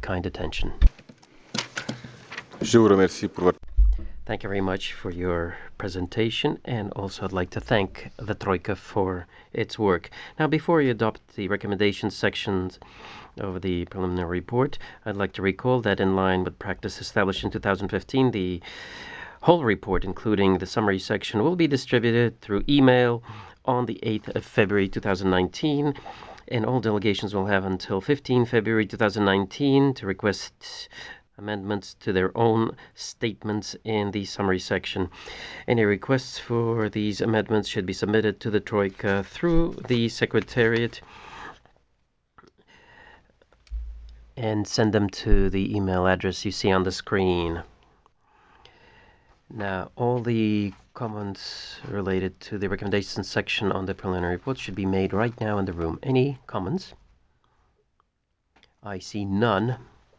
kind attention. Thank you very much for your presentation, and also I'd like to thank the Troika for its work. Now, before you adopt the recommendations sections of the preliminary report, I'd like to recall that in line with practice established in 2015, the whole report, including the summary section, will be distributed through email on the 8th of February 2019, and all delegations will have until 15 February 2019 to request amendments to their own statements in the summary section. Any requests for these amendments should be submitted to the Troika through the Secretariat and send them to the email address you see on the screen. Now, all the comments related to the recommendations section on the preliminary report should be made right now in the room. Any comments? I see none.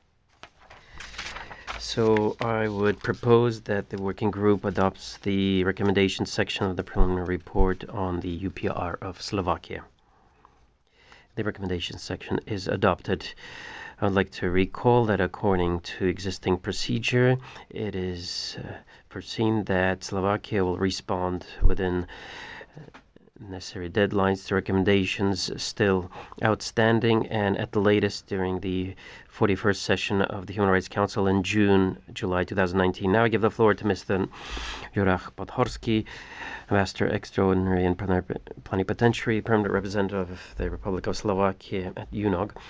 So I would propose that the working group adopts the recommendations section of the preliminary report on the UPR of Slovakia. The recommendations section is adopted. I would like to recall that according to existing procedure, it is foreseen that Slovakia will respond within necessary deadlines to recommendations still outstanding, and at the latest during the 41st session of the Human Rights Council in July 2019. Now I give the floor to Mr. Juraj Podhorsky, Ambassador Extraordinary and Plenipotentiary, Permanent Representative of the Republic of Slovakia at UNOG.